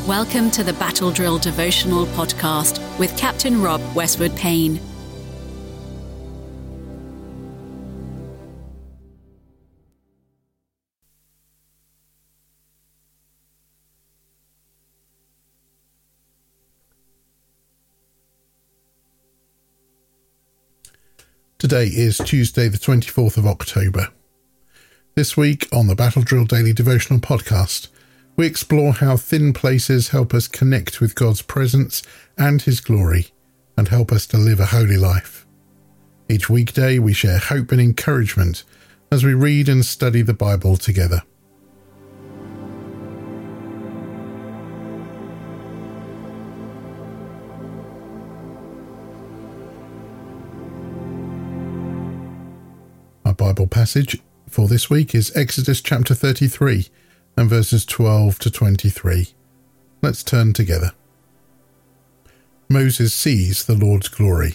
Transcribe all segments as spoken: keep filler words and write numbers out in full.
Welcome to the Battle Drill Devotional Podcast with Captain Rob Westwood Payne. Today is Tuesday the twenty-fourth of October. This week on the Battle Drill Daily Devotional Podcast, we explore how thin places help us connect with God's presence and His glory, and help us to live a holy life. Each weekday we share hope and encouragement as we read and study the Bible together. Our Bible passage for this week is Exodus chapter thirty-three and verses twelve to twenty-three. Let's turn together. Moses sees the Lord's glory.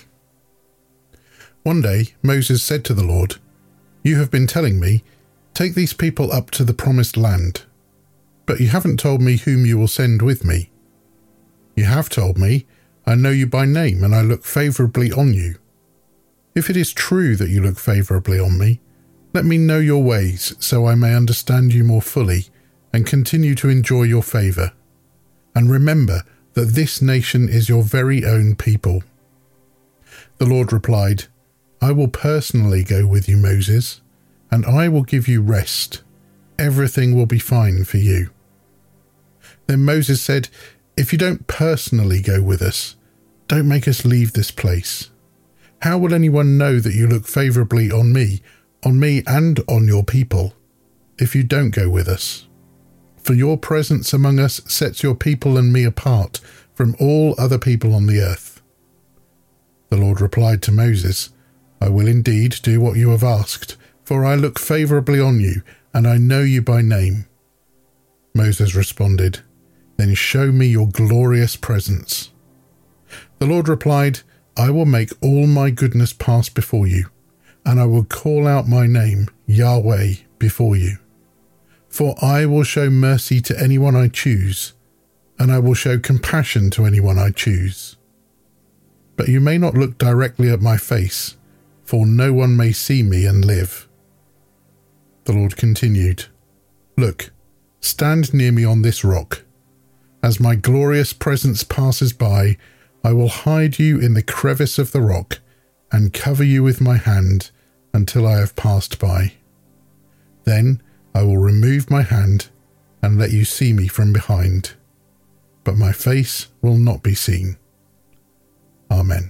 One day Moses said to the Lord, "You have been telling me, 'Take these people up to the promised land,' but you haven't told me whom you will send with me. You have told me, 'I know you by name and I look favourably on you.' If it is true that you look favourably on me, let me know your ways so I may understand you more fully and continue to enjoy your favour. And remember that this nation is your very own people." The Lord replied, "I will personally go with you, Moses, and I will give you rest. Everything will be fine for you." Then Moses said, "If you don't personally go with us, don't make us leave this place. How will anyone know that you look favourably on me, on me and on your people, if you don't go with us? For your presence among us sets your people and me apart from all other people on the earth." The Lord replied to Moses, "I will indeed do what you have asked, for I look favourably on you, and I know you by name." Moses responded, "Then show me your glorious presence." The Lord replied, "I will make all my goodness pass before you, and I will call out my name, Yahweh, before you. For I will show mercy to anyone I choose, and I will show compassion to anyone I choose. But you may not look directly at my face, for no one may see me and live." The Lord continued, "Look, stand near me on this rock. As my glorious presence passes by, I will hide you in the crevice of the rock and cover you with my hand until I have passed by. Then I will remove my hand and let you see me from behind, but my face will not be seen." Amen.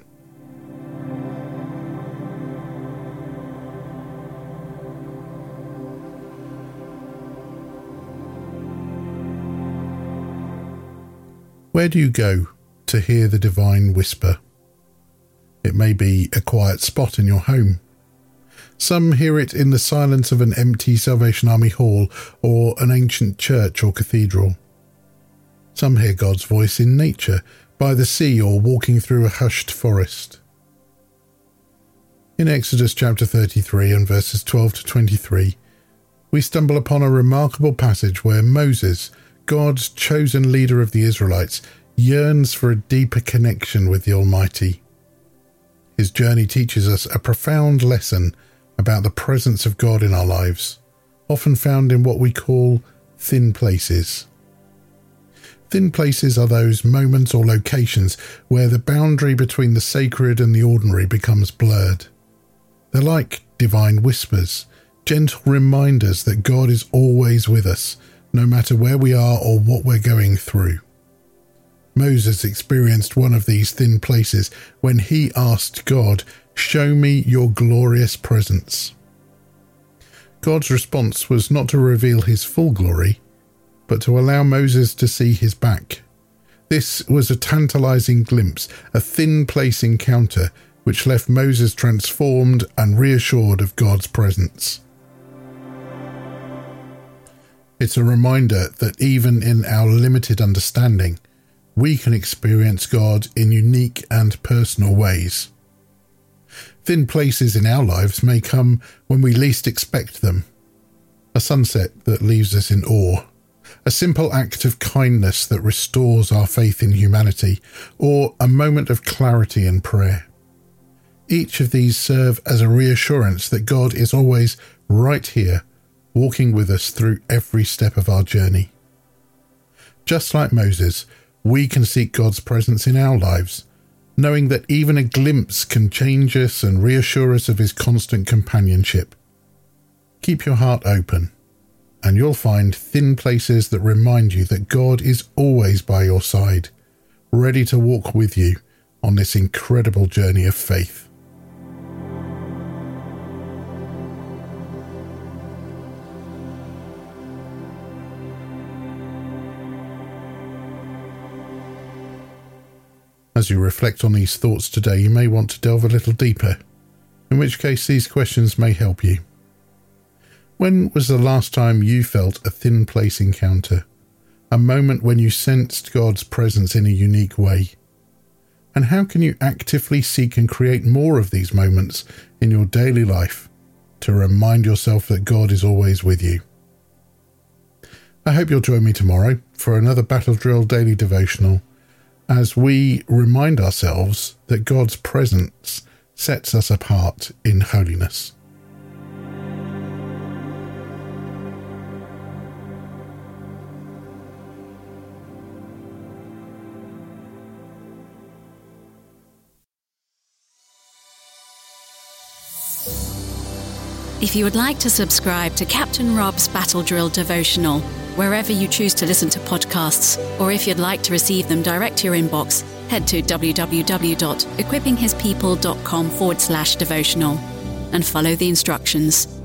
Where do you go to hear the divine whisper? It may be a quiet spot in your home. Some hear it in the silence of an empty Salvation Army hall or an ancient church or cathedral. Some hear God's voice in nature, by the sea or walking through a hushed forest. In Exodus chapter thirty-three and verses twelve to twenty-three, we stumble upon a remarkable passage where Moses, God's chosen leader of the Israelites, yearns for a deeper connection with the Almighty. His journey teaches us a profound lesson about the presence of God in our lives, often found in what we call thin places. Thin places are those moments or locations where the boundary between the sacred and the ordinary becomes blurred. They're like divine whispers, gentle reminders that God is always with us, no matter where we are or what we're going through. Moses experienced one of these thin places when he asked God, "Show me your glorious presence." God's response was not to reveal his full glory, but to allow Moses to see his back. This was a tantalizing glimpse, a thin place encounter, which left Moses transformed and reassured of God's presence. It's a reminder that even in our limited understanding, we can experience God in unique and personal ways. Thin places in our lives may come when we least expect them. A sunset that leaves us in awe, a simple act of kindness that restores our faith in humanity, or a moment of clarity in prayer. Each of these serve as a reassurance that God is always right here, walking with us through every step of our journey. Just like Moses, we can seek God's presence in our lives, knowing that even a glimpse can change us and reassure us of his constant companionship. Keep your heart open, and you'll find thin places that remind you that God is always by your side, ready to walk with you on this incredible journey of faith. As you reflect on these thoughts today, you may want to delve a little deeper, in which case these questions may help you. When was the last time you felt a thin place encounter, a moment when you sensed God's presence in a unique way? And how can you actively seek and create more of these moments in your daily life to remind yourself that God is always with you? I hope you'll join me tomorrow for another Battle Drill Daily Devotional, as we remind ourselves that God's presence sets us apart in holiness. If you would like to subscribe to Captain Rob's Battle Drill Devotional, wherever you choose to listen to podcasts, or if you'd like to receive them direct to your inbox, head to www.equippinghispeople.com forward slash devotional and follow the instructions.